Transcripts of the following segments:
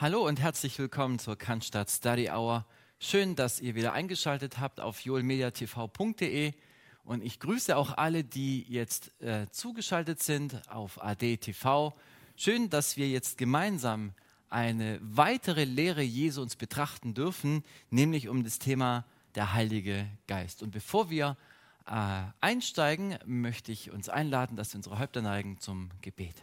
Hallo und herzlich willkommen zur Cannstatt Study Hour. Schön, dass ihr wieder eingeschaltet habt auf joelmediatv.de und ich grüße auch alle, die jetzt zugeschaltet sind auf AD.TV. Schön, dass wir jetzt gemeinsam eine weitere Lehre Jesu uns betrachten dürfen, nämlich um das Thema der Heilige Geist. Und bevor wir einsteigen, möchte ich uns einladen, dass wir unsere Häupter neigen zum Gebet.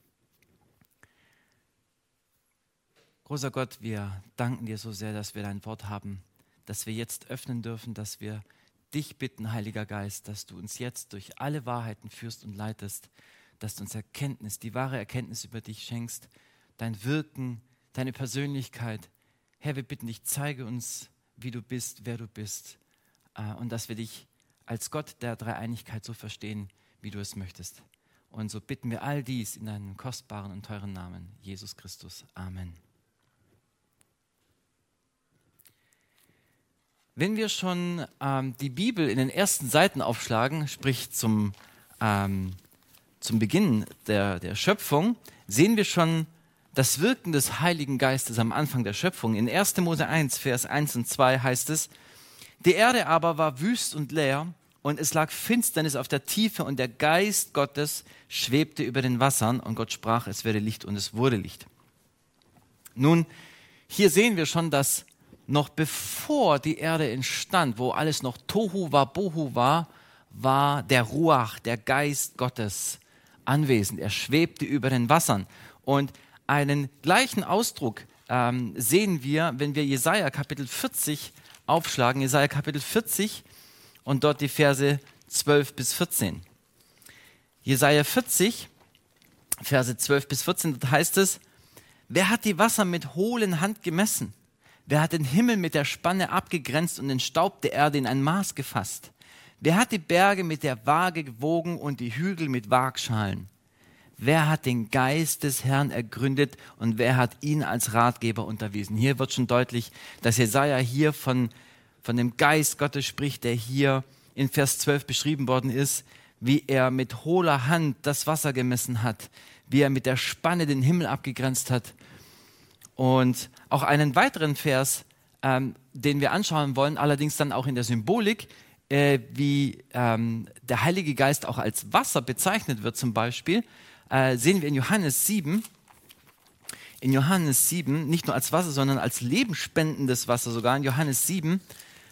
Großer Gott, wir danken dir so sehr, dass wir dein Wort haben, dass wir jetzt öffnen dürfen, dass wir dich bitten, Heiliger Geist, dass du uns jetzt durch alle Wahrheiten führst und leitest, dass du uns Erkenntnis, die wahre Erkenntnis über dich schenkst, dein Wirken, deine Persönlichkeit. Herr, wir bitten dich, zeige uns, wie du bist, wer du bist und dass wir dich als Gott der Dreieinigkeit so verstehen, wie du es möchtest. Und so bitten wir all dies in deinem kostbaren und teuren Namen, Jesus Christus. Amen. Wenn wir schon die Bibel in den ersten Seiten aufschlagen, sprich zum Beginn der Schöpfung, sehen wir schon das Wirken des Heiligen Geistes am Anfang der Schöpfung. In 1. Mose 1, Vers 1 und 2 heißt es: Die Erde aber war wüst und leer, und es lag Finsternis auf der Tiefe, und der Geist Gottes schwebte über den Wassern, und Gott sprach, es werde Licht, und es wurde Licht. Nun, hier sehen wir schon, dass noch bevor die Erde entstand, wo alles noch Tohu Wabohu war, war der Ruach, der Geist Gottes, anwesend. Er schwebte über den Wassern. Und einen gleichen Ausdruck sehen wir, wenn wir Jesaja Kapitel 40 aufschlagen. Jesaja Kapitel 40 und dort die Verse 12 bis 14. Jesaja 40, Verse 12 bis 14, dort heißt es: Wer hat die Wasser mit hohlen Hand gemessen? Wer hat den Himmel mit der Spanne abgegrenzt und den Staub der Erde in ein Maß gefasst? Wer hat die Berge mit der Waage gewogen und die Hügel mit Waagschalen? Wer hat den Geist des Herrn ergründet und wer hat ihn als Ratgeber unterwiesen? Hier wird schon deutlich, dass Jesaja hier von dem Geist Gottes spricht, der hier in Vers 12 beschrieben worden ist, wie er mit hohler Hand das Wasser gemessen hat, wie er mit der Spanne den Himmel abgegrenzt hat. Und auch einen weiteren Vers, den wir anschauen wollen, allerdings dann auch in der Symbolik, wie der Heilige Geist auch als Wasser bezeichnet wird zum Beispiel, sehen wir in Johannes 7. In Johannes 7, nicht nur als Wasser, sondern als lebensspendendes Wasser sogar. In Johannes 7,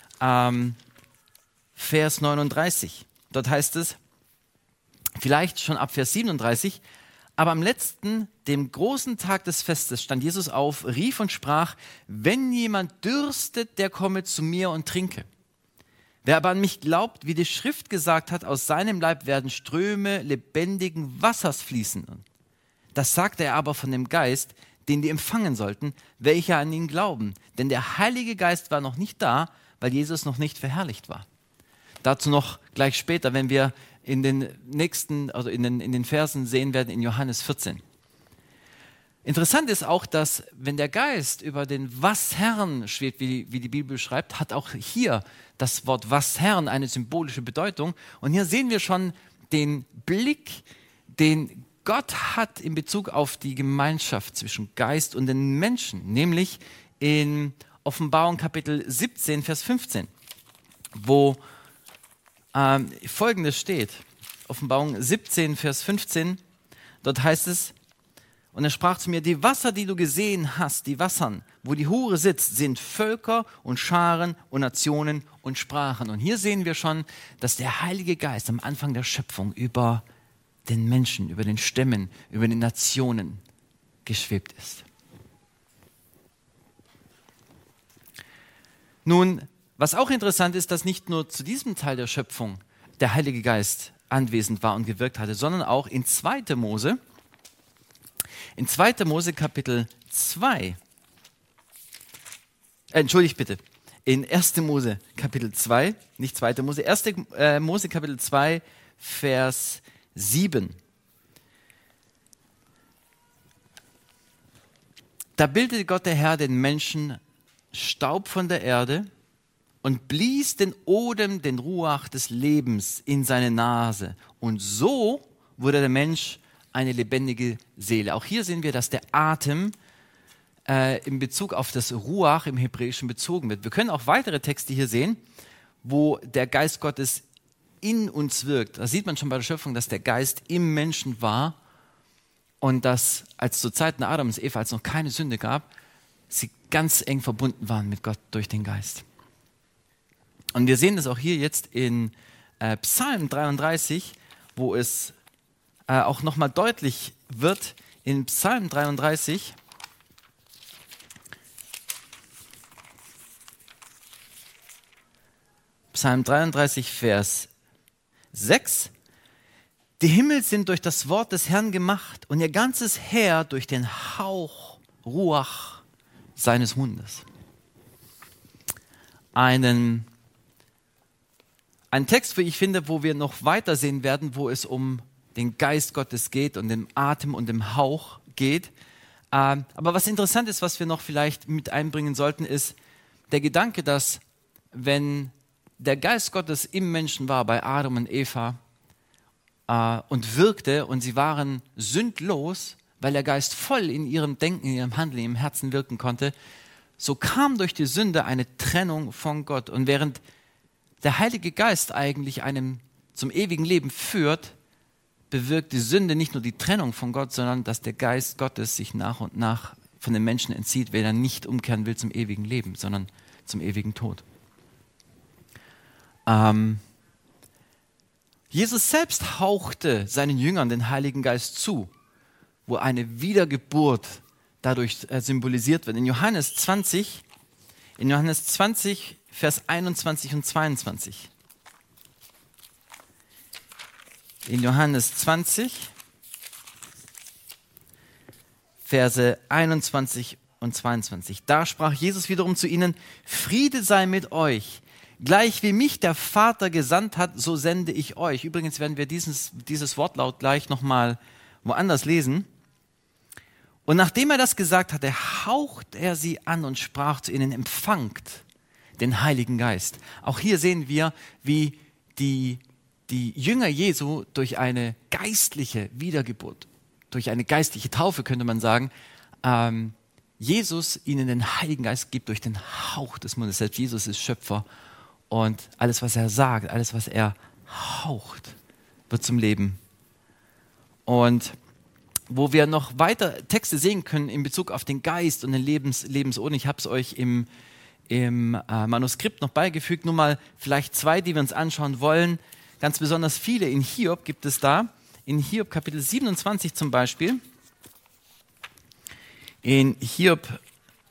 Vers 39. Dort heißt es, vielleicht schon ab Vers 37, aber am letzten, dem großen Tag des Festes, stand Jesus auf, rief und sprach: Wenn jemand dürstet, der komme zu mir und trinke. Wer aber an mich glaubt, wie die Schrift gesagt hat, aus seinem Leib werden Ströme lebendigen Wassers fließen. Das sagte er aber von dem Geist, den die empfangen sollten, welche an ihn glauben. Denn der Heilige Geist war noch nicht da, weil Jesus noch nicht verherrlicht war. Dazu noch gleich später, wenn wir in den nächsten, also in den Versen sehen werden in Johannes 14. Interessant ist auch, dass wenn der Geist über den Wassherrn schwebt, wie die Bibel schreibt, hat auch hier das Wort Wassherrn eine symbolische Bedeutung. Und hier sehen wir schon den Blick, den Gott hat in Bezug auf die Gemeinschaft zwischen Geist und den Menschen, nämlich in Offenbarung Kapitel 17, Vers 15, wo Folgendes steht. Offenbarung 17, Vers 15, dort heißt es: Und er sprach zu mir, die Wasser, die du gesehen hast, die Wassern, wo die Hure sitzt, sind Völker und Scharen und Nationen und Sprachen. Und hier sehen wir schon, dass der Heilige Geist am Anfang der Schöpfung über den Menschen, über den Stämmen, über den Nationen geschwebt ist. Nun, was auch interessant ist, dass nicht nur zu diesem Teil der Schöpfung der Heilige Geist anwesend war und gewirkt hatte, sondern auch in 2. Mose. In 2. Mose Kapitel 2, entschuldigt bitte, in 1. Mose Kapitel 2, nicht 2. Mose, 1. Mose Kapitel 2, Vers 7. Da bildete Gott der Herr den Menschen Staub von der Erde und blies den Odem, den Ruach des Lebens in seine Nase. Und so wurde der Mensch eine lebendige Seele. Auch hier sehen wir, dass der Atem in Bezug auf das Ruach im Hebräischen bezogen wird. Wir können auch weitere Texte hier sehen, wo der Geist Gottes in uns wirkt. Da sieht man schon bei der Schöpfung, dass der Geist im Menschen war und dass, als zu Zeiten Adams und Eva, als es noch keine Sünde gab, sie ganz eng verbunden waren mit Gott durch den Geist. Und wir sehen das auch hier jetzt in Psalm 33, wo es auch nochmal deutlich wird. In Psalm 33, Vers 6. Die Himmel sind durch das Wort des Herrn gemacht und ihr ganzes Heer durch den Hauch, Ruach seines Mundes. Ein Text, wie ich finde, wo wir noch weiter sehen werden, wo es um den Geist Gottes geht und den Atem und den Hauch geht. Aber was interessant ist, was wir noch vielleicht mit einbringen sollten, ist der Gedanke, dass wenn der Geist Gottes im Menschen war, bei Adam und Eva, und wirkte und sie waren sündlos, weil der Geist voll in ihrem Denken, in ihrem Handeln, in ihrem Herzen wirken konnte, so kam durch die Sünde eine Trennung von Gott. Und während der Heilige Geist eigentlich einem zum ewigen Leben führt, bewirkt die Sünde nicht nur die Trennung von Gott, sondern dass der Geist Gottes sich nach und nach von den Menschen entzieht, wenn er nicht umkehren will zum ewigen Leben, sondern zum ewigen Tod. Jesus selbst hauchte seinen Jüngern den Heiligen Geist zu, wo eine Wiedergeburt dadurch symbolisiert wird. In Johannes 20, Vers 21 und 22. In Johannes 20, Verse 21 und 22. Da sprach Jesus wiederum zu ihnen: Friede sei mit euch. Gleich wie mich der Vater gesandt hat, so sende ich euch. Übrigens werden wir dieses Wortlaut gleich nochmal woanders lesen. Und nachdem er das gesagt hatte, haucht er sie an und sprach zu ihnen: Empfangt den Heiligen Geist. Auch hier sehen wir, wie die Jünger Jesu durch eine geistliche Wiedergeburt, durch eine geistliche Taufe, könnte man sagen, Jesus ihnen den Heiligen Geist gibt durch den Hauch des Mundes. Selbst Jesus ist Schöpfer. Und alles, was er sagt, alles, was er haucht, wird zum Leben. Und wo wir noch weiter Texte sehen können in Bezug auf den Geist und den Lebensorden, ich habe es euch im Manuskript noch beigefügt, nur mal vielleicht 2, die wir uns anschauen wollen. Ganz besonders viele in Hiob gibt es da. In Hiob Kapitel 27 zum Beispiel. In Hiob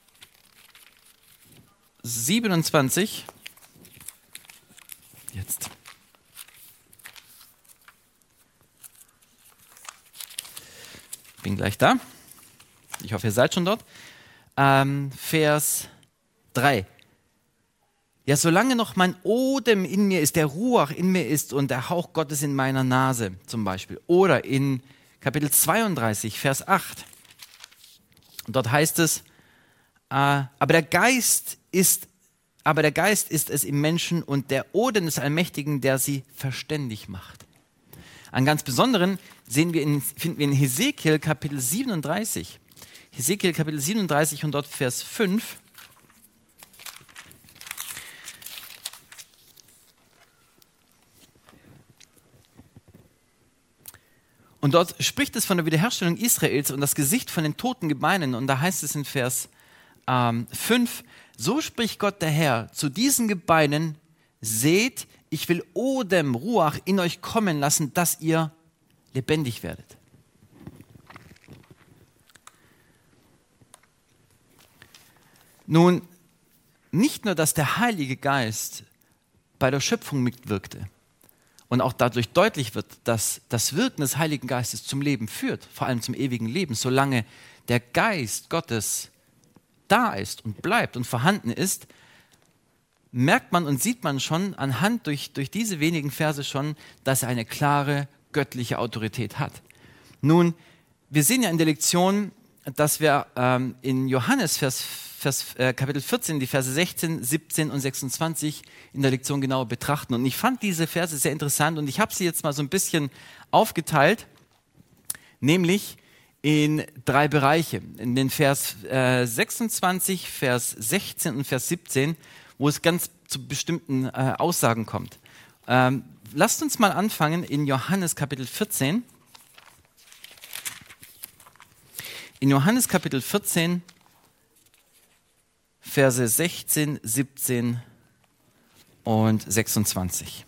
27. Jetzt. Bin gleich da. Ich hoffe, ihr seid schon dort. Vers 3. Ja, solange noch mein Odem in mir ist, der Ruach in mir ist und der Hauch Gottes in meiner Nase zum Beispiel. Oder in Kapitel 32, Vers 8. Und dort heißt es, aber der Geist ist es im Menschen und der Odem des Allmächtigen, der sie verständig macht. Einen ganz besonderen finden wir in Hesekiel Kapitel 37. Hesekiel Kapitel 37 und dort Vers 5. Und dort spricht es von der Wiederherstellung Israels und das Gesicht von den toten Gebeinen. Und da heißt es in Vers 5, so spricht Gott der Herr, zu diesen Gebeinen: Seht, ich will Odem, Ruach in euch kommen lassen, dass ihr lebendig werdet. Nun, nicht nur, dass der Heilige Geist bei der Schöpfung mitwirkte und auch dadurch deutlich wird, dass das Wirken des Heiligen Geistes zum Leben führt, vor allem zum ewigen Leben, solange der Geist Gottes da ist und bleibt und vorhanden ist, merkt man und sieht man schon anhand durch diese wenigen Verse schon, dass er eine klare göttliche Autorität hat. Nun, wir sehen ja in der Lektion, dass wir in Johannes Kapitel 14, die Verse 16, 17 und 26 in der Lektion genauer betrachten. Und ich fand diese Verse sehr interessant und ich habe sie jetzt mal so ein bisschen aufgeteilt, nämlich in 3 Bereiche. In den Vers 26, Vers 16 und Vers 17, wo es ganz zu bestimmten Aussagen kommt. Lasst uns mal anfangen in Johannes Kapitel 14. In Johannes Kapitel 14, Verse 16, 17 und 26.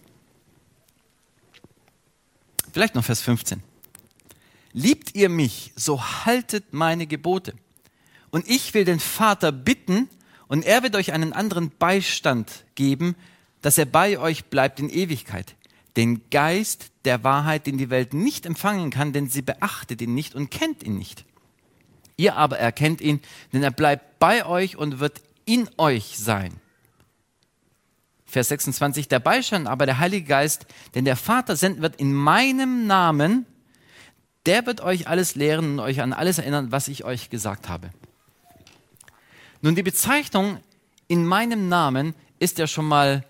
Vielleicht noch Vers 15. Liebt ihr mich, so haltet meine Gebote. Und ich will den Vater bitten, und er wird euch einen anderen Beistand geben, dass er bei euch bleibt in Ewigkeit. Den Geist der Wahrheit, den die Welt nicht empfangen kann, denn sie beachtet ihn nicht und kennt ihn nicht. Ihr aber erkennt ihn, denn er bleibt bei euch und wird in euch sein. Vers 26, der Beistand aber, der Heilige Geist, den der Vater senden wird in meinem Namen, der wird euch alles lehren und euch an alles erinnern, was ich euch gesagt habe. Nun, die Bezeichnung in meinem Namen ist ja schon mal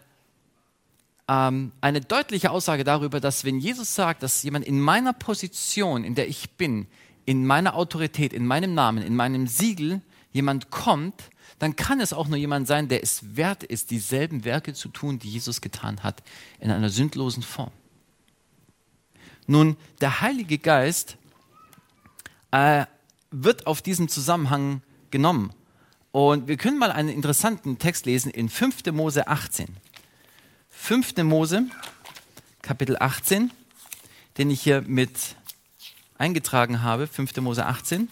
eine deutliche Aussage darüber, dass wenn Jesus sagt, dass jemand in meiner Position, in der ich bin, in meiner Autorität, in meinem Namen, in meinem Siegel, jemand kommt, dann kann es auch nur jemand sein, der es wert ist, dieselben Werke zu tun, die Jesus getan hat, in einer sündlosen Form. Nun, der Heilige Geist wird auf diesen Zusammenhang genommen. Und wir können mal einen interessanten Text lesen in 5. Mose 18. 5. Mose, Kapitel 18, den ich hier mit eingetragen habe, 5. Mose 18.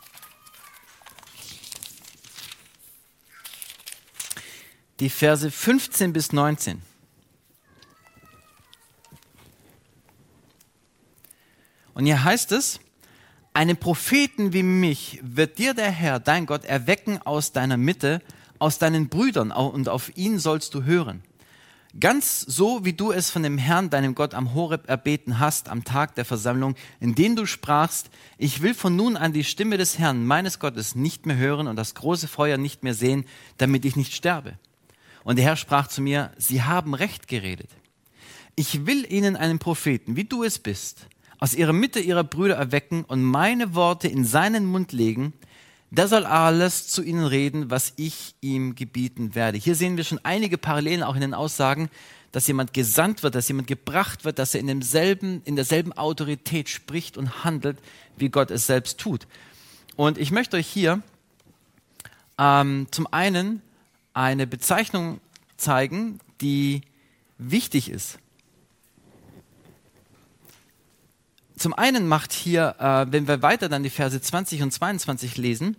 Die Verse 15 bis 19. Und hier heißt es, einen Propheten wie mich wird dir der Herr, dein Gott, erwecken aus deiner Mitte, aus deinen Brüdern, und auf ihn sollst du hören. Ganz so, wie du es von dem Herrn, deinem Gott, am Horeb erbeten hast, am Tag der Versammlung, in dem du sprachst, ich will von nun an die Stimme des Herrn, meines Gottes, nicht mehr hören und das große Feuer nicht mehr sehen, damit ich nicht sterbe. Und der Herr sprach zu mir, sie haben recht geredet. Ich will ihnen einen Propheten, wie du es bist, aus ihrer Mitte ihrer Brüder erwecken und meine Worte in seinen Mund legen, der soll alles zu ihnen reden, was ich ihm gebieten werde. Hier sehen wir schon einige Parallelen auch in den Aussagen, dass jemand gesandt wird, dass jemand gebracht wird, dass er in derselben Autorität spricht und handelt, wie Gott es selbst tut. Und ich möchte euch hier zum einen eine Bezeichnung zeigen, die wichtig ist. Zum einen macht hier, wenn wir weiter dann die Verse 20 und 22 lesen,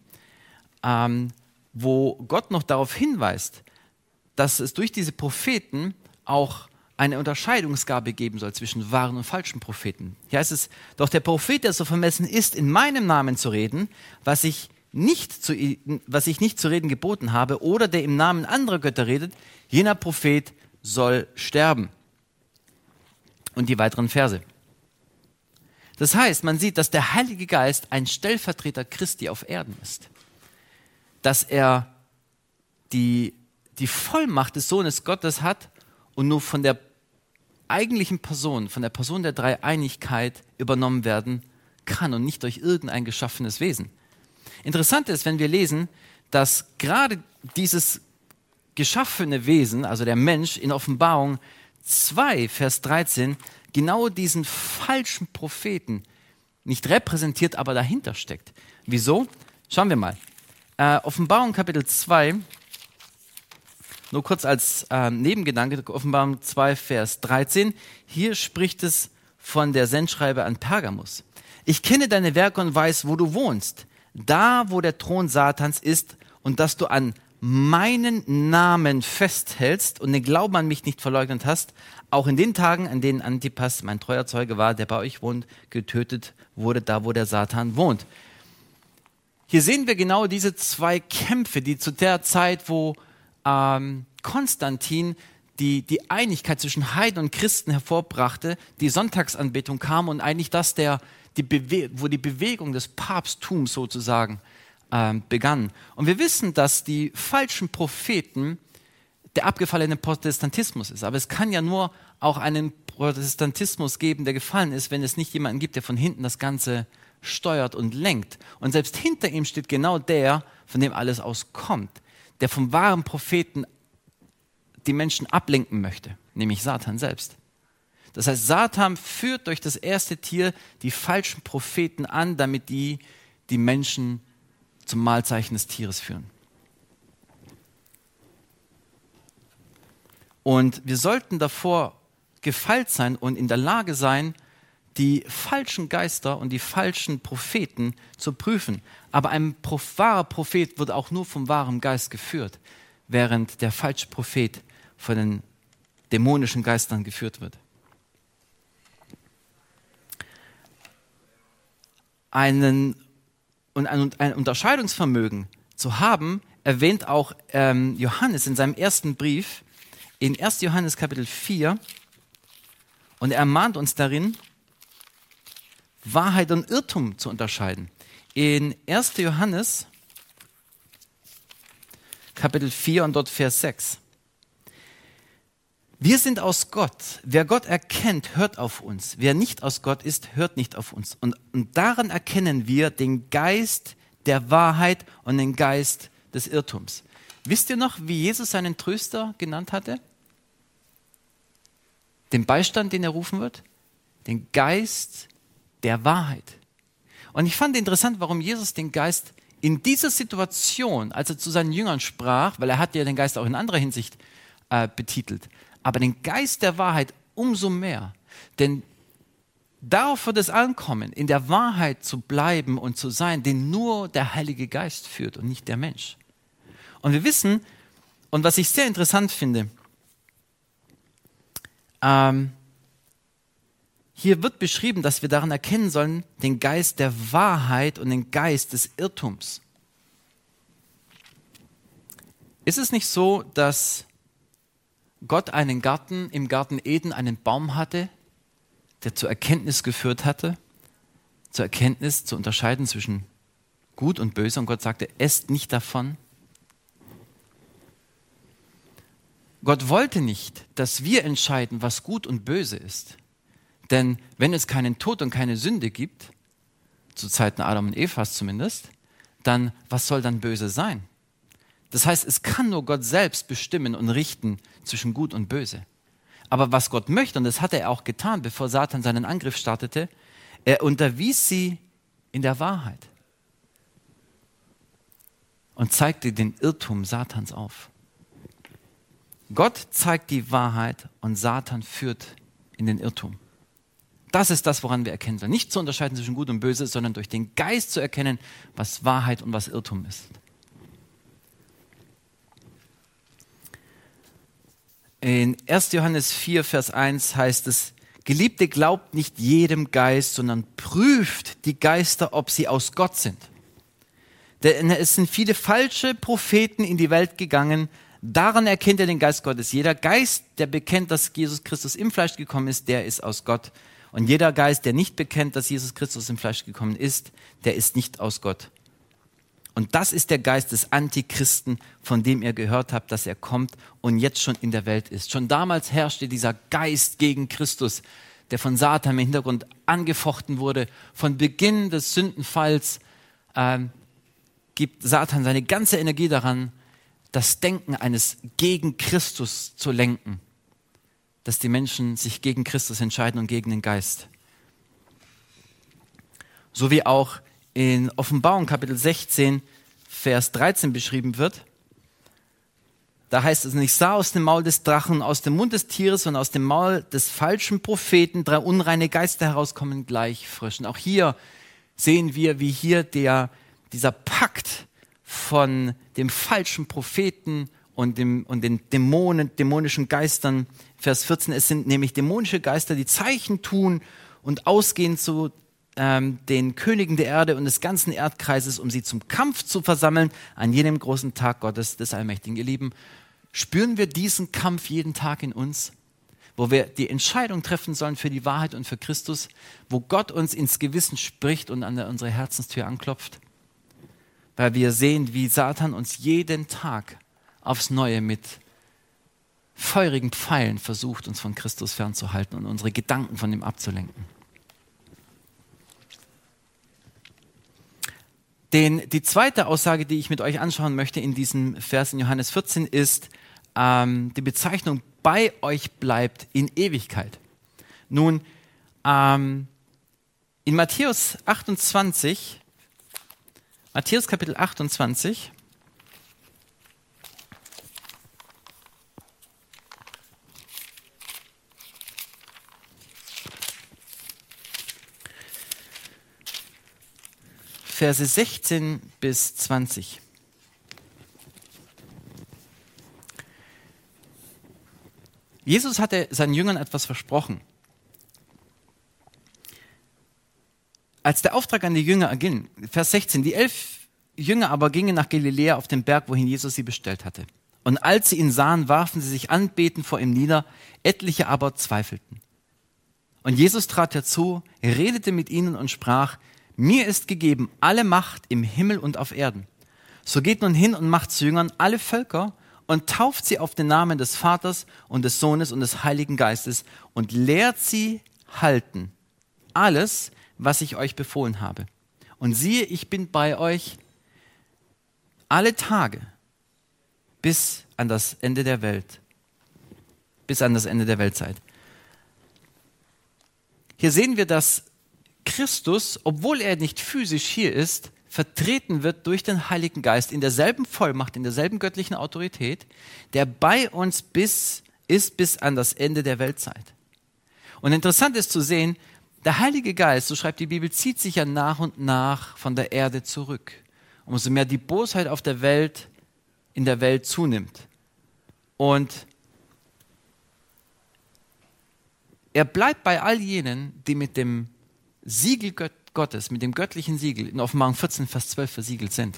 wo Gott noch darauf hinweist, dass es durch diese Propheten auch eine Unterscheidungsgabe geben soll zwischen wahren und falschen Propheten. Hier heißt es, doch der Prophet, der so vermessen ist, in meinem Namen zu reden, was ich nicht zu reden geboten habe, oder der im Namen anderer Götter redet, jener Prophet soll sterben. Und die weiteren Verse. Das heißt, man sieht, dass der Heilige Geist ein Stellvertreter Christi auf Erden ist. Dass er die Vollmacht des Sohnes Gottes hat und nur von der eigentlichen Person, von der Person der Dreieinigkeit übernommen werden kann und nicht durch irgendein geschaffenes Wesen. Interessant ist, wenn wir lesen, dass gerade dieses geschaffene Wesen, also der Mensch, in Offenbarung 2, Vers 13, genau diesen falschen Propheten nicht repräsentiert, aber dahinter steckt. Wieso? Schauen wir mal. Offenbarung Kapitel 2, nur kurz als Nebengedanke, Offenbarung 2, Vers 13. Hier spricht es von der Sendschreibe an Pergamus. Ich kenne deine Werke und weiß, wo du wohnst, da, wo der Thron Satans ist, und dass du an meinen Namen festhältst und den Glauben an mich nicht verleugnet hast, auch in den Tagen, an denen Antipas, mein treuer Zeuge war, der bei euch wohnt, getötet wurde, da wo der Satan wohnt. Hier sehen wir genau diese zwei Kämpfe, die zu der Zeit, wo Konstantin die Einigkeit zwischen Heiden und Christen hervorbrachte, die Sonntagsanbetung kam und eigentlich wo die Bewegung des Papsttums sozusagen begann. Und wir wissen, dass die falschen Propheten der abgefallene Protestantismus ist. Aber es kann ja nur auch einen Protestantismus geben, der gefallen ist, wenn es nicht jemanden gibt, der von hinten das Ganze steuert und lenkt. Und selbst hinter ihm steht genau der, von dem alles auskommt, der vom wahren Propheten die Menschen ablenken möchte, nämlich Satan selbst. Das heißt, Satan führt durch das erste Tier die falschen Propheten an, damit die Menschen zum Mahlzeichen des Tieres führen. Und wir sollten davor gefeit sein und in der Lage sein, die falschen Geister und die falschen Propheten zu prüfen. Aber ein wahrer Prophet wird auch nur vom wahren Geist geführt, während der falsche Prophet von den dämonischen Geistern geführt wird. Ein Unterscheidungsvermögen zu haben, erwähnt auch Johannes in seinem ersten Brief, in 1. Johannes Kapitel 4, und er ermahnt uns darin, Wahrheit und Irrtum zu unterscheiden. In 1. Johannes Kapitel 4 und dort Vers 6. Wir sind aus Gott. Wer Gott erkennt, hört auf uns. Wer nicht aus Gott ist, hört nicht auf uns. Und daran erkennen wir den Geist der Wahrheit und den Geist des Irrtums. Wisst ihr noch, wie Jesus seinen Tröster genannt hatte? Den Beistand, den er rufen wird? Den Geist der Wahrheit. Und ich fand interessant, warum Jesus den Geist in dieser Situation, als er zu seinen Jüngern sprach, weil er hat ja den Geist auch in anderer Hinsicht betitelt, aber den Geist der Wahrheit umso mehr. Denn darauf wird es ankommen, in der Wahrheit zu bleiben und zu sein, den nur der Heilige Geist führt und nicht der Mensch. Und wir wissen, und was ich sehr interessant finde, hier wird beschrieben, dass wir daran erkennen sollen, den Geist der Wahrheit und den Geist des Irrtums. Ist es nicht so, dass Gott im Garten Eden einen Baum hatte, der zur Erkenntnis geführt hatte, zur Erkenntnis zu unterscheiden zwischen Gut und Böse, und Gott sagte, esst nicht davon? Gott wollte nicht, dass wir entscheiden, was gut und böse ist. Denn wenn es keinen Tod und keine Sünde gibt, zu Zeiten Adam und Evas zumindest, dann was soll dann böse sein? Das heißt, es kann nur Gott selbst bestimmen und richten zwischen Gut und Böse. Aber was Gott möchte, und das hat er auch getan, bevor Satan seinen Angriff startete, er unterwies sie in der Wahrheit und zeigte den Irrtum Satans auf. Gott zeigt die Wahrheit und Satan führt in den Irrtum. Das ist das, woran wir erkennen sollen. Nicht zu unterscheiden zwischen Gut und Böse, sondern durch den Geist zu erkennen, was Wahrheit und was Irrtum ist. In 1. Johannes 4, Vers 1 heißt es, Geliebte, glaubt nicht jedem Geist, sondern prüft die Geister, ob sie aus Gott sind. Denn es sind viele falsche Propheten in die Welt gegangen. Daran erkennt ihr den Geist Gottes. Jeder Geist, der bekennt, dass Jesus Christus im Fleisch gekommen ist, der ist aus Gott. Und jeder Geist, der nicht bekennt, dass Jesus Christus im Fleisch gekommen ist, der ist nicht aus Gott. Und das ist der Geist des Antichristen, von dem ihr gehört habt, dass er kommt und jetzt schon in der Welt ist. Schon damals herrschte dieser Geist gegen Christus, der von Satan im Hintergrund angefochten wurde. Von Beginn des Sündenfalls gibt Satan seine ganze Energie daran, das Denken eines gegen Christus zu lenken, dass die Menschen sich gegen Christus entscheiden und gegen den Geist. So wie auch in Offenbarung Kapitel 16, Vers 13 beschrieben wird. Da heißt es, und ich sah aus dem Maul des Drachen, aus dem Mund des Tieres und aus dem Maul des falschen Propheten 3 unreine Geister herauskommen, gleich frisch. Und auch hier sehen wir, wie hier dieser Pakt von dem falschen Propheten und den dämonischen Geistern, Vers 14, es sind nämlich dämonische Geister, die Zeichen tun und ausgehen zu den Königen der Erde und des ganzen Erdkreises, um sie zum Kampf zu versammeln an jenem großen Tag Gottes des Allmächtigen. Ihr Lieben, spüren wir diesen Kampf jeden Tag in uns, wo wir die Entscheidung treffen sollen für die Wahrheit und für Christus, wo Gott uns ins Gewissen spricht und an unsere Herzenstür anklopft? Weil wir sehen, wie Satan uns jeden Tag aufs Neue mit feurigen Pfeilen versucht, uns von Christus fernzuhalten und unsere Gedanken von ihm abzulenken. Die zweite Aussage, die ich mit euch anschauen möchte in diesem Vers in Johannes 14, ist die Bezeichnung bei euch bleibt in Ewigkeit. Nun, in Matthäus 28, Matthäus Kapitel 28, Verse 16 bis 20. Jesus hatte seinen Jüngern etwas versprochen. Als der Auftrag an die Jünger erging, Vers 16, die 11 Jünger aber gingen nach Galiläa auf den Berg, wohin Jesus sie bestellt hatte. Und als sie ihn sahen, warfen sie sich anbetend vor ihm nieder, etliche aber zweifelten. Und Jesus trat herzu, redete mit ihnen und sprach: Mir ist gegeben alle Macht im Himmel und auf Erden. So geht nun hin und macht zu Jüngern alle Völker und tauft sie auf den Namen des Vaters und des Sohnes und des Heiligen Geistes und lehrt sie halten alles, was ich euch befohlen habe. Und siehe, ich bin bei euch alle Tage bis an das Ende der Welt, bis an das Ende der Weltzeit. Hier sehen wir, dass Christus, obwohl er nicht physisch hier ist, vertreten wird durch den Heiligen Geist in derselben Vollmacht, in derselben göttlichen Autorität, der bei uns bis an das Ende der Weltzeit. Und interessant ist zu sehen, der Heilige Geist, so schreibt die Bibel, zieht sich ja nach und nach von der Erde zurück. Umso mehr die Bosheit auf der Welt, in der Welt zunimmt. Und er bleibt bei all jenen, die mit dem Siegel Gottes, mit dem göttlichen Siegel in Offenbarung 14, Vers 12 versiegelt sind.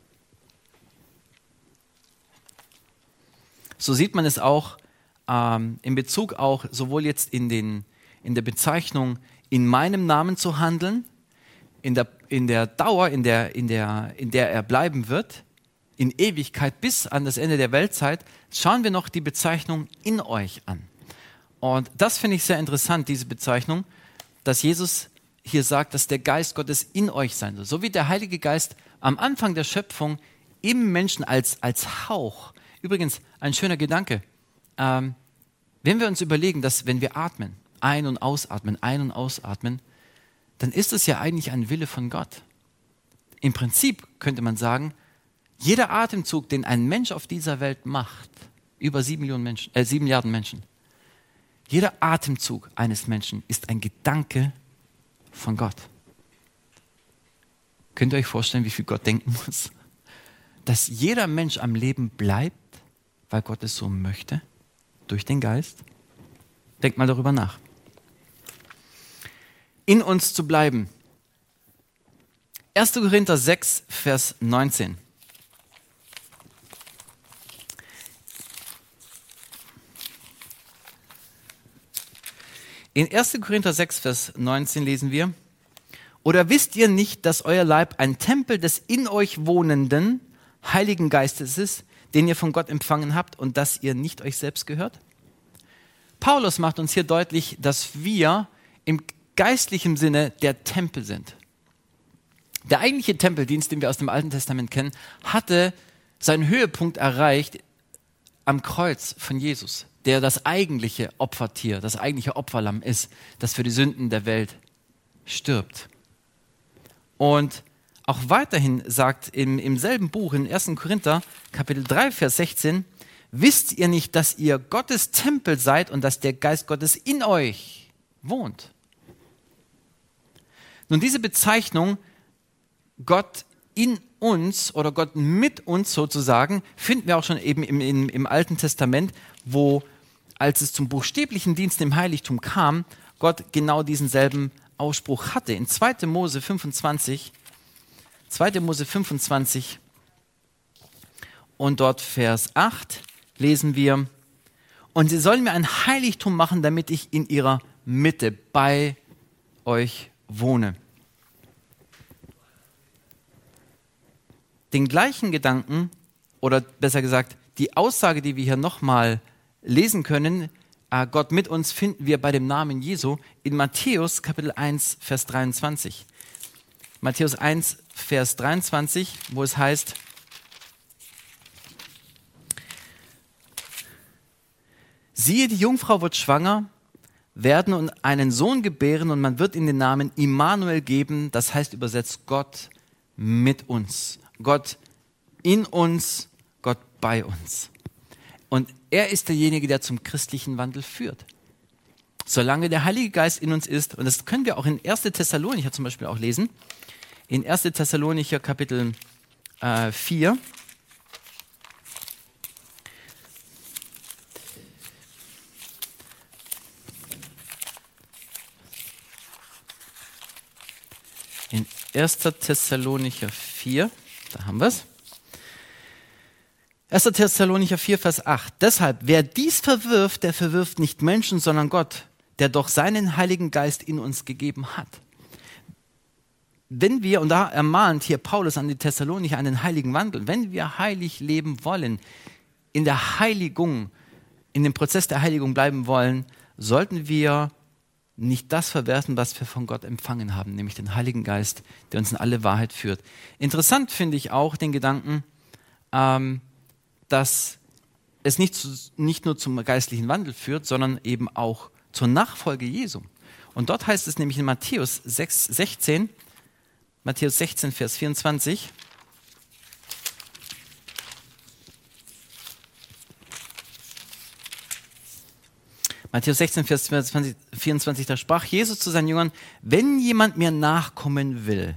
So sieht man es auch in Bezug auch sowohl jetzt in der Bezeichnung, in meinem Namen zu handeln, in der Dauer, in der er bleiben wird, in Ewigkeit bis an das Ende der Weltzeit, schauen wir noch die Bezeichnung in euch an. Und das finde ich sehr interessant, diese Bezeichnung, dass Jesus hier sagt, dass der Geist Gottes in euch sein soll. So wie der Heilige Geist am Anfang der Schöpfung im Menschen als Hauch. Übrigens, ein schöner Gedanke. Wenn wir uns überlegen, dass wenn wir atmen, ein- und ausatmen, dann ist es ja eigentlich ein Wille von Gott. Im Prinzip könnte man sagen, jeder Atemzug, den ein Mensch auf dieser Welt macht, über 7 Milliarden Menschen, jeder Atemzug eines Menschen ist ein Gedanke von Gott. Könnt ihr euch vorstellen, wie viel Gott denken muss? Dass jeder Mensch am Leben bleibt, weil Gott es so möchte, durch den Geist? Denkt mal darüber nach. In uns zu bleiben. 1. Korinther 6, Vers 19. In 1. Korinther 6, Vers 19 lesen wir: Oder wisst ihr nicht, dass euer Leib ein Tempel des in euch wohnenden Heiligen Geistes ist, den ihr von Gott empfangen habt und dass ihr nicht euch selbst gehört? Paulus macht uns hier deutlich, dass wir im geistlichen Sinne der Tempel sind. Der eigentliche Tempeldienst, den wir aus dem Alten Testament kennen, hatte seinen Höhepunkt erreicht am Kreuz von Jesus, der das eigentliche Opfertier, das eigentliche Opferlamm ist, das für die Sünden der Welt stirbt. Und auch weiterhin sagt im selben Buch, in 1. Korinther, Kapitel 3, Vers 16, wisst ihr nicht, dass ihr Gottes Tempel seid und dass der Geist Gottes in euch wohnt? Nun, diese Bezeichnung, Gott in uns oder Gott mit uns sozusagen, finden wir auch schon eben im Alten Testament, wo, als es zum buchstäblichen Dienst im Heiligtum kam, Gott genau diesen selben Ausspruch hatte. In 2. Mose 25 und dort Vers 8 lesen wir: Und sie sollen mir ein Heiligtum machen, damit ich in ihrer Mitte bei euch wohne. Den gleichen Gedanken, oder besser gesagt, die Aussage, die wir hier nochmal lesen können, Gott mit uns, finden wir bei dem Namen Jesu in Matthäus Kapitel 1, Vers 23. Matthäus 1, Vers 23, wo es heißt, siehe, die Jungfrau wird schwanger werden und einen Sohn gebären und man wird ihm den Namen Immanuel geben, das heißt übersetzt Gott mit uns, Gott in uns, Gott bei uns. Und er ist derjenige, der zum christlichen Wandel führt. Solange der Heilige Geist in uns ist, und das können wir auch in 1. Thessalonicher zum Beispiel auch lesen, in 1. Thessalonicher Kapitel 4, in 1. Thessalonicher 4, da haben wir es. 1. Thessalonicher 4, Vers 8. Deshalb, wer dies verwirft, der verwirft nicht Menschen, sondern Gott, der doch seinen Heiligen Geist in uns gegeben hat. Wenn wir, und da ermahnt hier Paulus an die Thessalonicher einen heiligen Wandel, wenn wir heilig leben wollen, in der Heiligung, in dem Prozess der Heiligung bleiben wollen, sollten wir nicht das verwerfen, was wir von Gott empfangen haben, nämlich den Heiligen Geist, der uns in alle Wahrheit führt. Interessant finde ich auch den Gedanken, dass es nicht nur zum geistlichen Wandel führt, sondern eben auch zur Nachfolge Jesu. Und dort heißt es nämlich in Matthäus 16, Vers 24, Matthäus 16, Vers 24, da sprach Jesus zu seinen Jüngern, wenn jemand mir nachkommen will,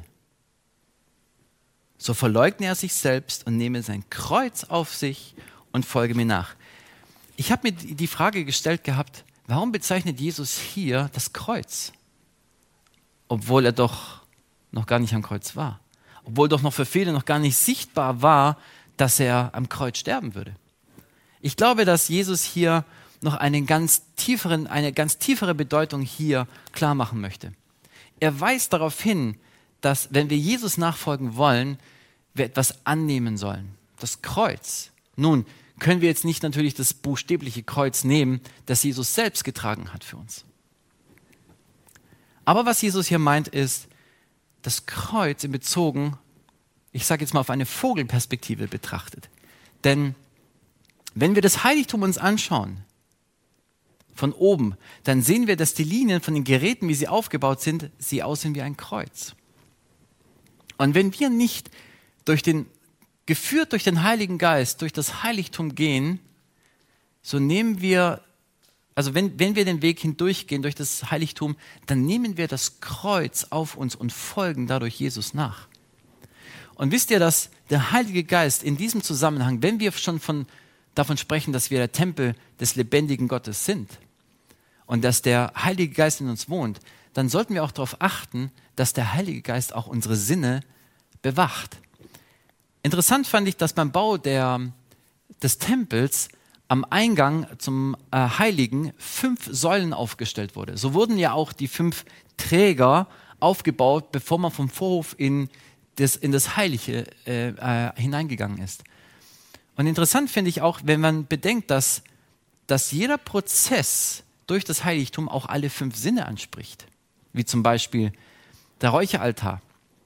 so verleugne er sich selbst und nehme sein Kreuz auf sich und folge mir nach. Ich habe mir die Frage gestellt gehabt, warum bezeichnet Jesus hier das Kreuz, obwohl er doch noch gar nicht am Kreuz war, obwohl doch noch für viele noch gar nicht sichtbar war, dass er am Kreuz sterben würde. Ich glaube, dass Jesus hier noch eine ganz tiefere Bedeutung hier klar machen möchte. Er weist darauf hin, dass wenn wir Jesus nachfolgen wollen, wir etwas annehmen sollen. Das Kreuz. Nun können wir jetzt nicht natürlich das buchstäbliche Kreuz nehmen, das Jesus selbst getragen hat für uns. Aber was Jesus hier meint, ist das Kreuz in Bezogen, ich sage jetzt mal auf eine Vogelperspektive betrachtet. Denn wenn wir das Heiligtum uns anschauen, von oben, dann sehen wir, dass die Linien von den Geräten, wie sie aufgebaut sind, sie aussehen wie ein Kreuz. Und wenn wir nicht geführt durch den Heiligen Geist, durch das Heiligtum gehen, so nehmen wir, also wenn wir den Weg hindurchgehen durch das Heiligtum, dann nehmen wir das Kreuz auf uns und folgen dadurch Jesus nach. Und wisst ihr, dass der Heilige Geist in diesem Zusammenhang, wenn wir schon davon sprechen, dass wir der Tempel des lebendigen Gottes sind und dass der Heilige Geist in uns wohnt, dann sollten wir auch darauf achten, dass der Heilige Geist auch unsere Sinne bewacht. Interessant fand ich, dass beim Bau des Tempels am Eingang zum Heiligen 5 Säulen aufgestellt wurde. So wurden ja auch die 5 Träger aufgebaut, bevor man vom Vorhof in das Heilige hineingegangen ist. Und interessant finde ich auch, wenn man bedenkt, dass jeder Prozess durch das Heiligtum auch alle 5 Sinne anspricht. Wie zum Beispiel der Räucheraltar,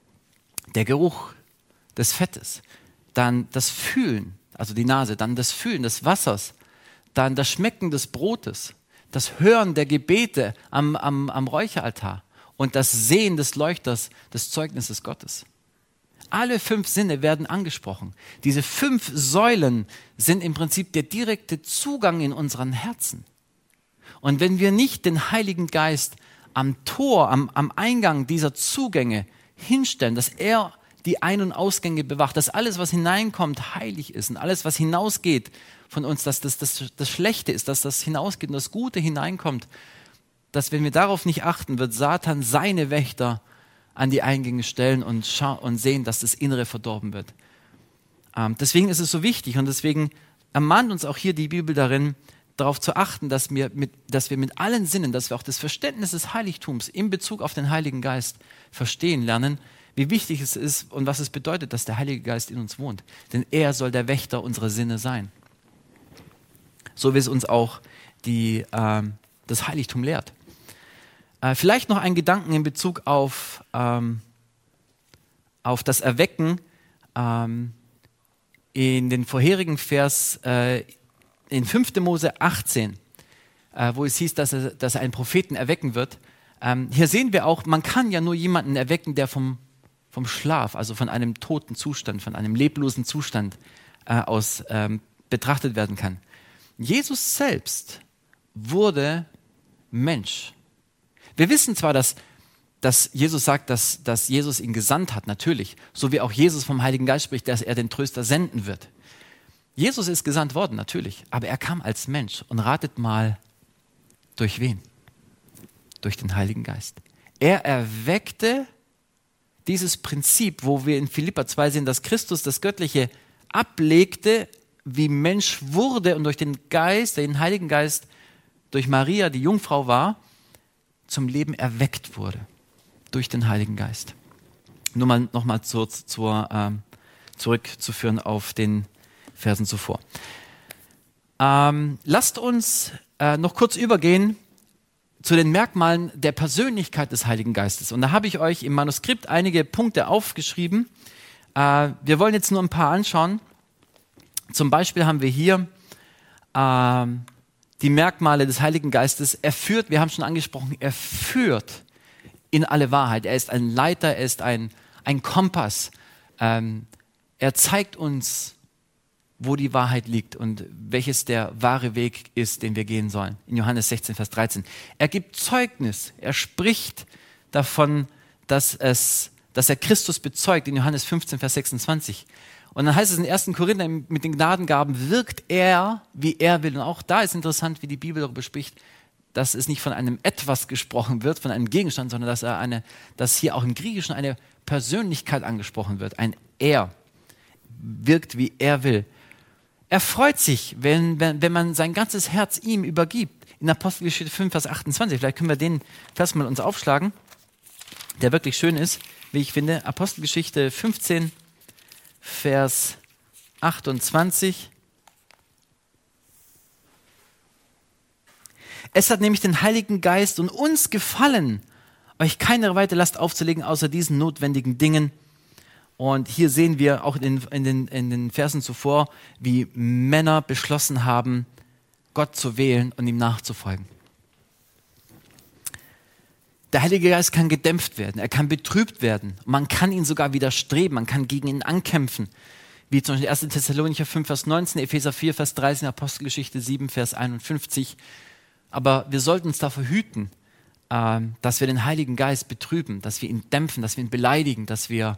der Geruch des Fettes, dann das Fühlen, also die Nase, dann das Fühlen des Wassers, dann das Schmecken des Brotes, das Hören der Gebete am Räucheraltar und das Sehen des Leuchters, des Zeugnisses Gottes. Alle 5 Sinne werden angesprochen. Diese 5 Säulen sind im Prinzip der direkte Zugang in unseren Herzen. Und wenn wir nicht den Heiligen Geist am Tor, am Eingang dieser Zugänge hinstellen, dass er die Ein- und Ausgänge bewacht, dass alles, was hineinkommt, heilig ist und alles, was hinausgeht von uns, dass das Schlechte ist, dass das hinausgeht und das Gute hineinkommt, dass wenn wir darauf nicht achten, wird Satan seine Wächter an die Eingänge stellen und sehen, dass das Innere verdorben wird. Deswegen ist es so wichtig und deswegen ermahnt uns auch hier die Bibel darin, darauf zu achten, dass wir mit allen Sinnen, dass wir auch das Verständnis des Heiligtums in Bezug auf den Heiligen Geist verstehen lernen, wie wichtig es ist und was es bedeutet, dass der Heilige Geist in uns wohnt. Denn er soll der Wächter unserer Sinne sein. so wie es uns auch das Heiligtum lehrt. Vielleicht noch ein Gedanken in Bezug auf das Erwecken in den vorherigen Vers in 5. Mose 18, wo es hieß, dass er einen Propheten erwecken wird. Hier sehen wir auch, man kann ja nur jemanden erwecken, der vom Schlaf, also von einem toten Zustand, von einem leblosen Zustand aus betrachtet werden kann. Jesus selbst wurde Mensch. Wir wissen zwar, dass Jesus sagt, dass Jesus ihn gesandt hat, natürlich, so wie auch Jesus vom Heiligen Geist spricht, dass er den Tröster senden wird. Jesus ist gesandt worden, natürlich, aber er kam als Mensch und ratet mal, durch wen? Durch den Heiligen Geist. Er erweckte dieses Prinzip, wo wir in Philipper 2 sehen, dass Christus das Göttliche ablegte, wie Mensch wurde und durch den Geist, den Heiligen Geist, durch Maria, die Jungfrau war, zum Leben erweckt wurde. Durch den Heiligen Geist. Nur nochmal zurückzuführen auf den Versen zuvor. Lasst uns noch kurz übergehen zu den Merkmalen der Persönlichkeit des Heiligen Geistes. Und da habe ich euch im Manuskript einige Punkte aufgeschrieben. Wir wollen jetzt nur ein paar anschauen. Zum Beispiel haben wir hier die Merkmale des Heiligen Geistes. Er führt, wir haben schon angesprochen, er führt in alle Wahrheit. Er ist ein Leiter, er ist ein Kompass. Er zeigt uns, wo die Wahrheit liegt und welches der wahre Weg ist, den wir gehen sollen. In Johannes 16, Vers 13. Er gibt Zeugnis. Er spricht davon, dass er Christus bezeugt. In Johannes 15, Vers 26. Und dann heißt es in 1. Korinther, mit den Gnadengaben wirkt er, wie er will. Und auch da ist interessant, wie die Bibel darüber spricht, dass es nicht von einem Etwas gesprochen wird, von einem Gegenstand, sondern dass hier auch im Griechischen eine Persönlichkeit angesprochen wird. Ein Er wirkt, wie er will. Er freut sich, wenn man sein ganzes Herz ihm übergibt. In Apostelgeschichte 5, Vers 28, vielleicht können wir den Vers mal uns aufschlagen, der wirklich schön ist, wie ich finde. Apostelgeschichte 15, Vers 28. Es hat nämlich den Heiligen Geist und uns gefallen, euch keine weite Last aufzulegen, außer diesen notwendigen Dingen. Und hier sehen wir auch in den Versen zuvor, wie Männer beschlossen haben, Gott zu wählen und ihm nachzufolgen. Der Heilige Geist kann gedämpft werden, er kann betrübt werden. Man kann ihn sogar widerstreben, man kann gegen ihn ankämpfen. Wie zum Beispiel 1. Thessalonicher 5, Vers 19, Epheser 4, Vers 13, Apostelgeschichte 7, Vers 51. Aber wir sollten uns davor hüten, dass wir den Heiligen Geist betrüben, dass wir ihn dämpfen, dass wir ihn beleidigen, dass wir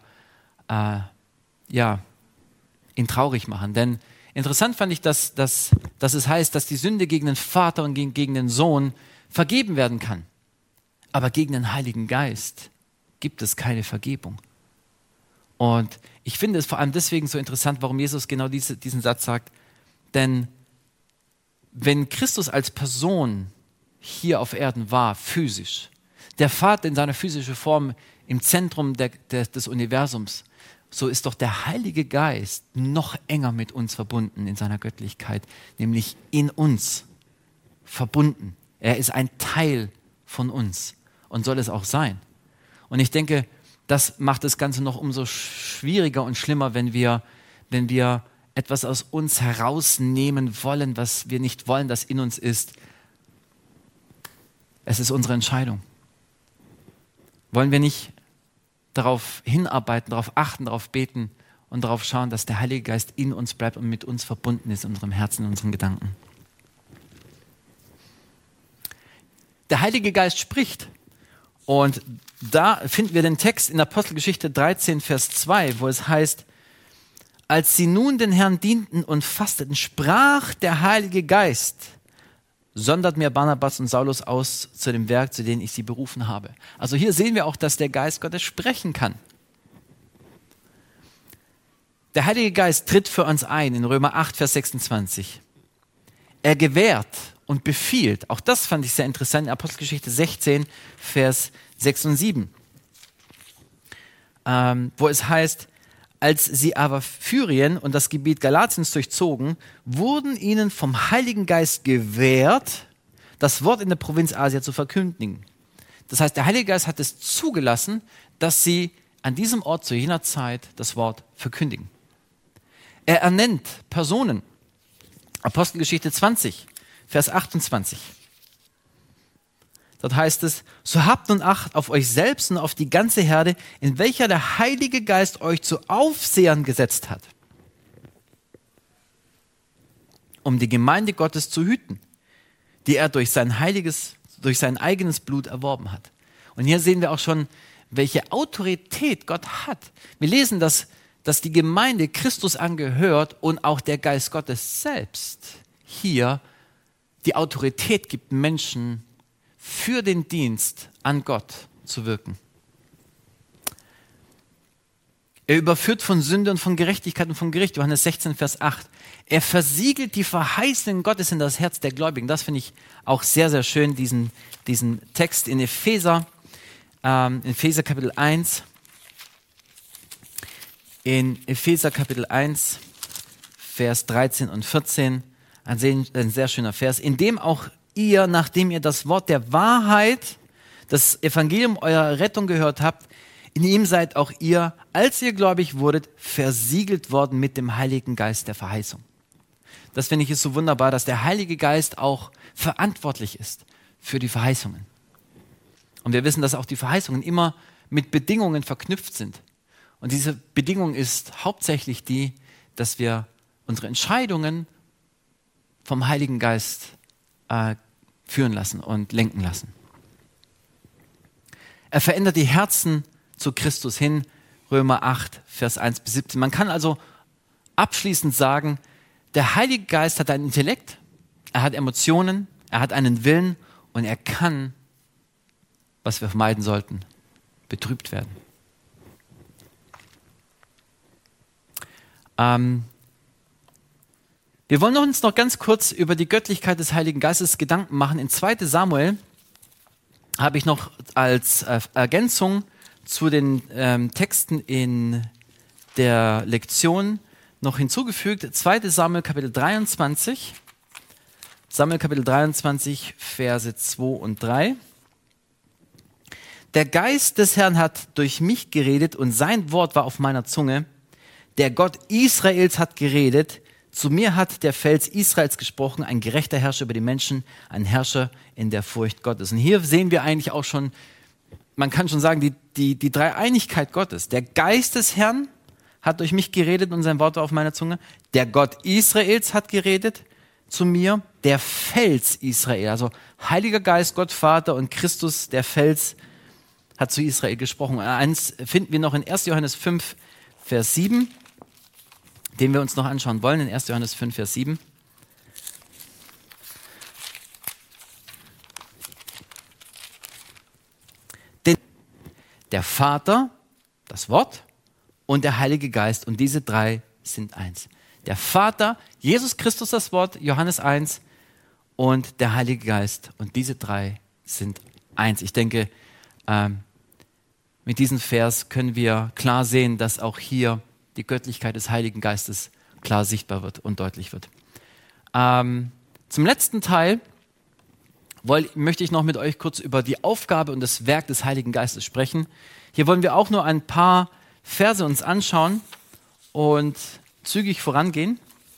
ihn traurig machen. Denn interessant fand ich, dass es heißt, dass die Sünde gegen den Vater und gegen den Sohn vergeben werden kann. Aber gegen den Heiligen Geist gibt es keine Vergebung. Und ich finde es vor allem deswegen so interessant, warum Jesus genau diesen Satz sagt. Denn wenn Christus als Person hier auf Erden war, physisch, der Vater in seiner physischen Form im Zentrum des Universums, so ist doch der Heilige Geist noch enger mit uns verbunden in seiner Göttlichkeit, nämlich in uns verbunden. Er ist ein Teil von uns und soll es auch sein. Und ich denke, das macht das Ganze noch umso schwieriger und schlimmer, wenn wir etwas aus uns herausnehmen wollen, was wir nicht wollen, das in uns ist. Es ist unsere Entscheidung. Wollen wir nicht darauf hinarbeiten, darauf achten, darauf beten und darauf schauen, dass der Heilige Geist in uns bleibt und mit uns verbunden ist, in unserem Herzen, in unseren Gedanken. Der Heilige Geist spricht. Und da finden wir den Text in Apostelgeschichte 13, Vers 2, wo es heißt, als sie nun den Herrn dienten und fasteten, sprach der Heilige Geist, sondert mir Barnabas und Saulus aus zu dem Werk, zu dem ich sie berufen habe. Also hier sehen wir auch, dass der Geist Gottes sprechen kann. Der Heilige Geist tritt für uns ein in Römer 8, Vers 26. Er gewährt und befiehlt, auch das fand ich sehr interessant, in Apostelgeschichte 16, Vers 6 und 7, wo es heißt, Als sie aber Phrygien und das Gebiet Galatiens durchzogen, wurden ihnen vom Heiligen Geist gewährt, das Wort in der Provinz Asia zu verkündigen. Das heißt, der Heilige Geist hat es zugelassen, dass sie an diesem Ort zu jener Zeit das Wort verkündigen. Er ernennt Personen. Apostelgeschichte 20, Vers 28. Dort heißt es, so habt nun Acht auf euch selbst und auf die ganze Herde, in welcher der Heilige Geist euch zu Aufsehern gesetzt hat, um die Gemeinde Gottes zu hüten, die er durch sein eigenes Blut erworben hat. Und hier sehen wir auch schon, welche Autorität Gott hat. Wir lesen, dass die Gemeinde Christus angehört und auch der Geist Gottes selbst hier die Autorität gibt, Menschen für den Dienst an Gott zu wirken. Er überführt von Sünde und von Gerechtigkeit und von Gericht, Johannes 16, Vers 8. Er versiegelt die Verheißungen Gottes in das Herz der Gläubigen. Das finde ich auch sehr, sehr schön, diesen Text in Epheser Kapitel 1. In Epheser Kapitel 1, Vers 13 und 14, ein sehr schöner Vers, in dem auch ihr, nachdem ihr das Wort der Wahrheit, das Evangelium eurer Rettung gehört habt, in ihm seid auch ihr, als ihr gläubig wurdet, versiegelt worden mit dem Heiligen Geist der Verheißung. Das finde ich ist so wunderbar, dass der Heilige Geist auch verantwortlich ist für die Verheißungen. Und wir wissen, dass auch die Verheißungen immer mit Bedingungen verknüpft sind. Und diese Bedingung ist hauptsächlich die, dass wir unsere Entscheidungen vom Heiligen Geist führen lassen und lenken lassen. Er verändert die Herzen zu Christus hin, Römer 8, Vers 1 bis 17. Man kann also abschließend sagen, der Heilige Geist hat einen Intellekt, er hat Emotionen, er hat einen Willen und er kann, was wir vermeiden sollten, betrübt werden. Wir wollen uns noch ganz kurz über die Göttlichkeit des Heiligen Geistes Gedanken machen. In 2. Samuel habe ich noch als Ergänzung zu den Texten in der Lektion noch hinzugefügt. 2. Samuel Kapitel 23. Samuel Kapitel 23, Verse 2 und 3. Der Geist des Herrn hat durch mich geredet und sein Wort war auf meiner Zunge. Der Gott Israels hat geredet. Zu mir hat der Fels Israels gesprochen, ein gerechter Herrscher über die Menschen, ein Herrscher in der Furcht Gottes. Und hier sehen wir eigentlich auch schon, man kann schon sagen, die Dreieinigkeit Gottes. Der Geist des Herrn hat durch mich geredet und sein Wort war auf meiner Zunge. Der Gott Israels hat geredet zu mir, der Fels Israel. Also Heiliger Geist, Gott Vater und Christus, der Fels, hat zu Israel gesprochen. Eins finden wir noch in 1. Johannes 5, Vers 7. Den wir uns noch anschauen wollen, in 1. Johannes 5, Vers 7. Denn der Vater, das Wort und der Heilige Geist und diese drei sind eins. Der Vater, Jesus Christus, das Wort, Johannes 1 und der Heilige Geist und diese drei sind eins. Ich denke, mit diesem Vers können wir klar sehen, dass auch hier die Göttlichkeit des Heiligen Geistes klar sichtbar wird und deutlich wird. Zum letzten Teil möchte ich noch mit euch kurz über die Aufgabe und das Werk des Heiligen Geistes sprechen. Hier wollen wir auch nur ein paar Verse uns anschauen und zügig vorangehen.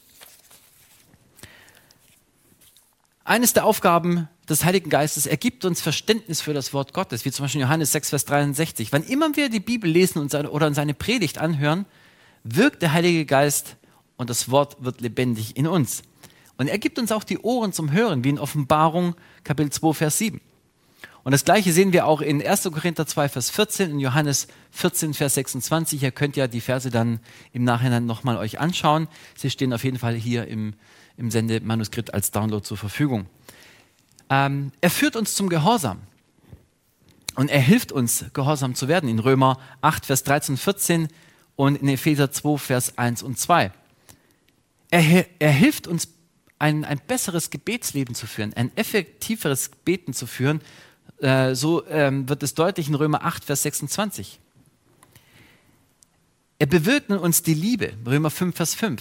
Eines der Aufgaben des Heiligen Geistes, er gibt uns Verständnis für das Wort Gottes, wie zum Beispiel Johannes 6, Vers 63. Wann immer wir die Bibel lesen oder seine Predigt anhören, wirkt der Heilige Geist und das Wort wird lebendig in uns. Und er gibt uns auch die Ohren zum Hören, wie in Offenbarung Kapitel 2, Vers 7. Und das Gleiche sehen wir auch in 1. Korinther 2, Vers 14, in Johannes 14, Vers 26. Ihr könnt ja die Verse dann im Nachhinein nochmal euch anschauen. Sie stehen auf jeden Fall hier im Sendemanuskript als Download zur Verfügung. Er führt uns zum Gehorsam. Und er hilft uns, gehorsam zu werden. In Römer 8, Vers 13 und 14 und in Epheser 2, Vers 1 und 2. Er hilft uns, ein besseres Gebetsleben zu führen, ein effektiveres Beten zu führen. So wird es deutlich in Römer 8, Vers 26. Er bewirkt in uns die Liebe, Römer 5, Vers 5.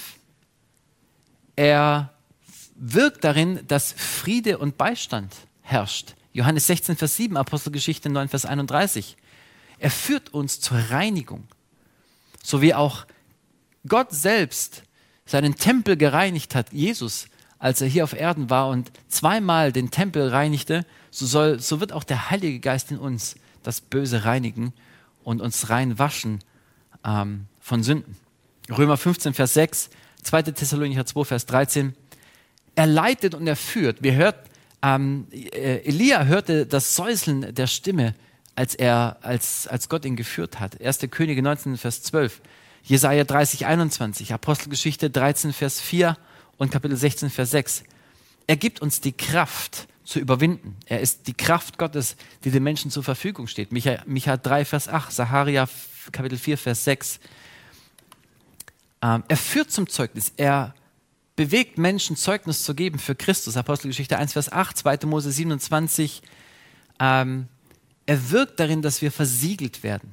Er wirkt darin, dass Friede und Beistand herrscht. Johannes 16, Vers 7, Apostelgeschichte 9, Vers 31. Er führt uns zur Reinigung, so wie auch Gott selbst seinen Tempel gereinigt hat, Jesus, als er hier auf Erden war und zweimal den Tempel reinigte, so wird auch der Heilige Geist in uns das Böse reinigen und uns rein waschen von Sünden. Römer 15, Vers 6, 2. Thessalonicher 2, Vers 13. Er leitet und er führt. Elia hörte das Säuseln der Stimme, als Gott ihn geführt hat. 1. Könige 19, Vers 12. Jesaja 30, 21. Apostelgeschichte 13, Vers 4 und Kapitel 16, Vers 6. Er gibt uns die Kraft zu überwinden. Er ist die Kraft Gottes, die den Menschen zur Verfügung steht. Micha 3, Vers 8. Sacharia Kapitel 4, Vers 6. Er führt zum Zeugnis. Er bewegt Menschen, Zeugnis zu geben für Christus. Apostelgeschichte 1, Vers 8, 2. Mose 27. Er wirkt darin, dass wir versiegelt werden.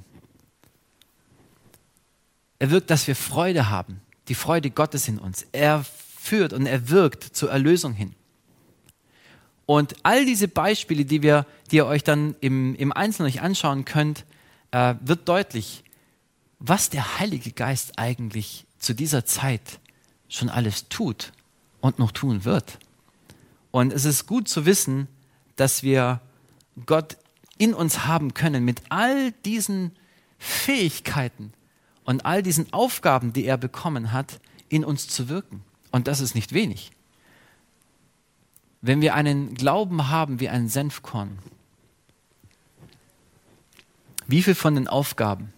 Er wirkt, dass wir Freude haben, die Freude Gottes in uns. Er führt und er wirkt zur Erlösung hin. Und all diese Beispiele, die ihr euch dann im Einzelnen euch anschauen könnt, wird deutlich, was der Heilige Geist eigentlich zu dieser Zeit schon alles tut und noch tun wird. Und es ist gut zu wissen, dass wir Gott in uns haben können mit all diesen Fähigkeiten und all diesen Aufgaben, die er bekommen hat, in uns zu wirken. Und das ist nicht wenig. Wenn wir einen Glauben haben wie ein Senfkorn, wie viel von den Aufgaben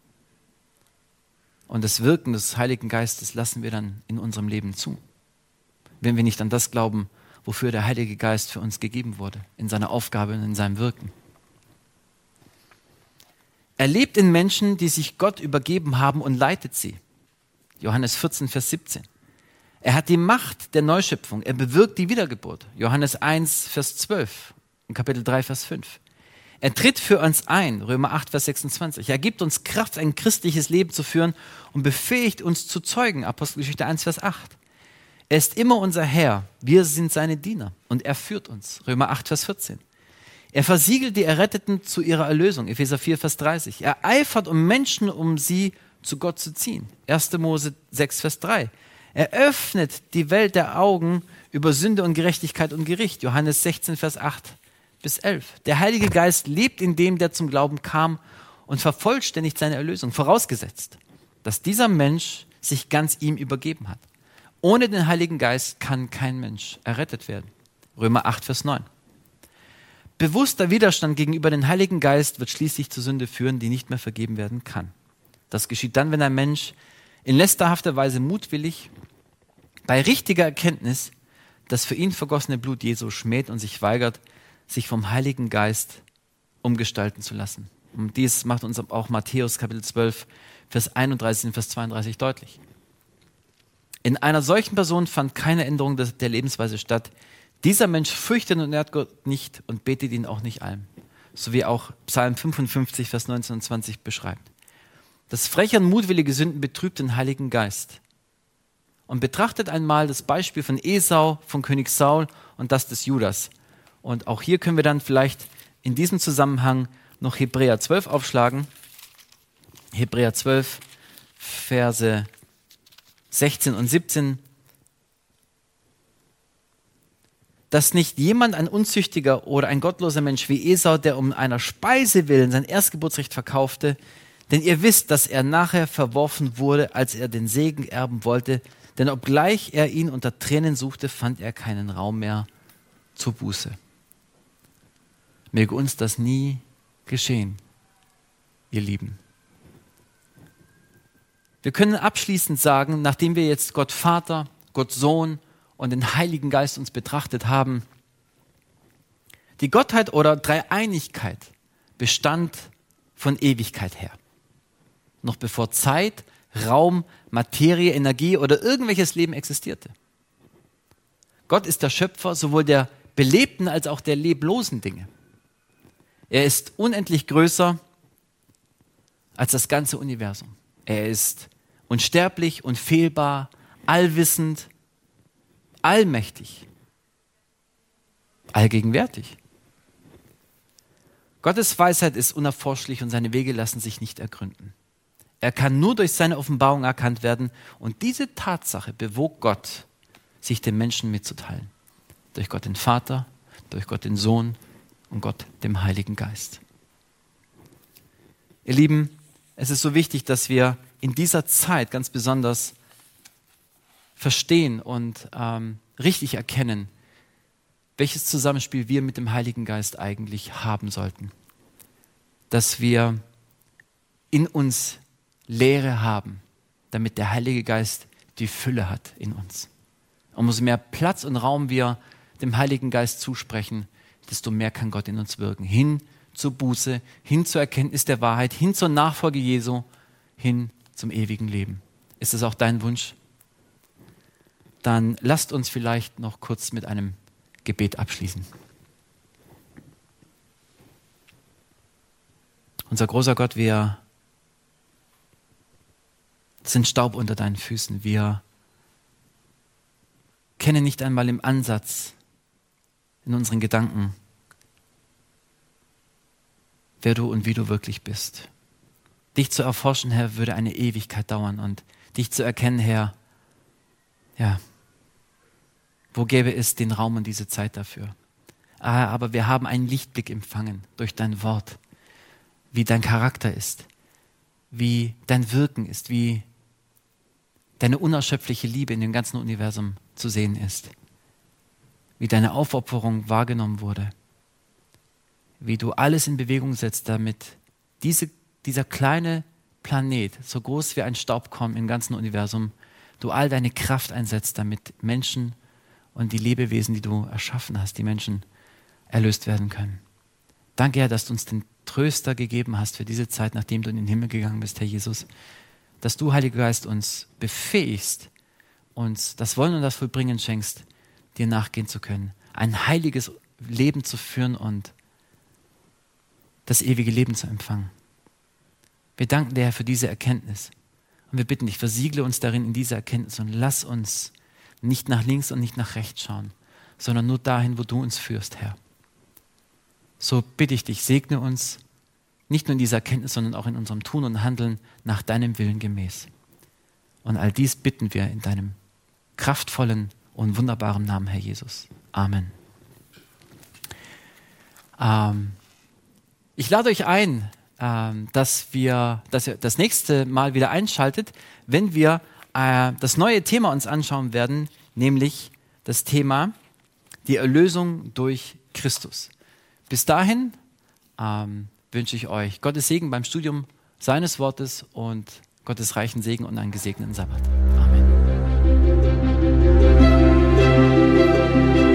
und das Wirken des Heiligen Geistes lassen wir dann in unserem Leben zu? Wenn wir nicht an das glauben, wofür der Heilige Geist für uns gegeben wurde, in seiner Aufgabe und in seinem Wirken. Er lebt in Menschen, die sich Gott übergeben haben und leitet sie. Johannes 14, Vers 17. Er hat die Macht der Neuschöpfung. Er bewirkt die Wiedergeburt. Johannes 1, Vers 12 und Kapitel 3, Vers 5. Er tritt für uns ein. Römer 8, Vers 26. Er gibt uns Kraft, ein christliches Leben zu führen und befähigt uns zu Zeugen. Apostelgeschichte 1, Vers 8. Er ist immer unser Herr. Wir sind seine Diener und er führt uns. Römer 8, Vers 14. Er versiegelt die Erretteten zu ihrer Erlösung. Epheser 4, Vers 30. Er eifert um Menschen, um sie zu Gott zu ziehen. 1. Mose 6, Vers 3. Er öffnet die Welt der Augen über Sünde und Gerechtigkeit und Gericht. Johannes 16, Vers 8 bis 11. Der Heilige Geist lebt in dem, der zum Glauben kam und vervollständigt seine Erlösung, vorausgesetzt, dass dieser Mensch sich ganz ihm übergeben hat. Ohne den Heiligen Geist kann kein Mensch errettet werden. Römer 8, Vers 9. Bewusster Widerstand gegenüber dem Heiligen Geist wird schließlich zur Sünde führen, die nicht mehr vergeben werden kann. Das geschieht dann, wenn ein Mensch in lästerhafter Weise mutwillig bei richtiger Erkenntnis das für ihn vergossene Blut Jesu schmäht und sich weigert, sich vom Heiligen Geist umgestalten zu lassen. Und dies macht uns auch Matthäus Kapitel 12, Vers 31 und Vers 32 deutlich. In einer solchen Person fand keine Änderung der Lebensweise statt. Dieser Mensch fürchtet und ehrt Gott nicht und betet ihn auch nicht an. So wie auch Psalm 55, Vers 19 und 20 beschreibt. Das freche und mutwillige Sünden betrübt den Heiligen Geist. Und betrachtet einmal das Beispiel von Esau, von König Saul und das des Judas. Und auch hier können wir dann vielleicht in diesem Zusammenhang noch Hebräer 12 aufschlagen. Hebräer 12, Verse 16 und 17. Dass nicht jemand, ein Unzüchtiger oder ein gottloser Mensch wie Esau, der um einer Speise willen sein Erstgeburtsrecht verkaufte, denn ihr wisst, dass er nachher verworfen wurde, als er den Segen erben wollte, denn obgleich er ihn unter Tränen suchte, fand er keinen Raum mehr zur Buße. Möge uns das nie geschehen, ihr Lieben. Wir können abschließend sagen, nachdem wir jetzt Gott Vater, Gott Sohn und den Heiligen Geist uns betrachtet haben, die Gottheit oder Dreieinigkeit bestand von Ewigkeit her. Noch bevor Zeit, Raum, Materie, Energie oder irgendwelches Leben existierte. Gott ist der Schöpfer sowohl der belebten als auch der leblosen Dinge. Er ist unendlich größer als das ganze Universum. Er ist unsterblich, unfehlbar, allwissend, allmächtig, allgegenwärtig. Gottes Weisheit ist unerforschlich und seine Wege lassen sich nicht ergründen. Er kann nur durch seine Offenbarung erkannt werden und diese Tatsache bewog Gott, sich den Menschen mitzuteilen. Durch Gott den Vater, durch Gott den Sohn und Gott dem Heiligen Geist. Ihr Lieben, es ist so wichtig, dass wir in dieser Zeit ganz besonders verstehen und richtig erkennen, welches Zusammenspiel wir mit dem Heiligen Geist eigentlich haben sollten. Dass wir in uns Leere haben, damit der Heilige Geist die Fülle hat in uns. Und umso mehr Platz und Raum wir dem Heiligen Geist zusprechen, desto mehr kann Gott in uns wirken. Hin zur Buße, hin zur Erkenntnis der Wahrheit, hin zur Nachfolge Jesu, hin zum ewigen Leben. Ist das auch dein Wunsch? Dann lasst uns vielleicht noch kurz mit einem Gebet abschließen. Unser großer Gott, wir sind Staub unter deinen Füßen. Wir kennen nicht einmal im Ansatz in unseren Gedanken, wer du und wie du wirklich bist. Dich zu erforschen, Herr, würde eine Ewigkeit dauern und dich zu erkennen, Herr, ja, wo gäbe es den Raum und diese Zeit dafür? Aber wir haben einen Lichtblick empfangen durch dein Wort, wie dein Charakter ist, wie dein Wirken ist, wie deine unerschöpfliche Liebe in dem ganzen Universum zu sehen ist, wie deine Aufopferung wahrgenommen wurde, wie du alles in Bewegung setzt, damit dieser kleine Planet, so groß wie ein Staubkorn im ganzen Universum, du all deine Kraft einsetzt, damit Menschen und die Lebewesen, die du erschaffen hast, die Menschen erlöst werden können. Danke, Herr, dass du uns den Tröster gegeben hast für diese Zeit, nachdem du in den Himmel gegangen bist, Herr Jesus, dass du, Heiliger Geist, uns befähigst, uns das Wollen und das Vollbringen schenkst, dir nachgehen zu können, ein heiliges Leben zu führen und das ewige Leben zu empfangen. Wir danken dir, Herr, für diese Erkenntnis. Und wir bitten dich, versiegle uns darin in dieser Erkenntnis und lass uns nicht nach links und nicht nach rechts schauen, sondern nur dahin, wo du uns führst, Herr. So bitte ich dich, segne uns, nicht nur in dieser Erkenntnis, sondern auch in unserem Tun und Handeln nach deinem Willen gemäß. Und all dies bitten wir in deinem kraftvollen und wunderbaren Namen, Herr Jesus. Amen. Ich lade euch ein, dass ihr das nächste Mal wieder einschaltet, wenn wir das neue Thema uns anschauen werden, nämlich das Thema die Erlösung durch Christus. Bis dahin wünsche ich euch Gottes Segen beim Studium seines Wortes und Gottes reichen Segen und einen gesegneten Sabbat. Amen.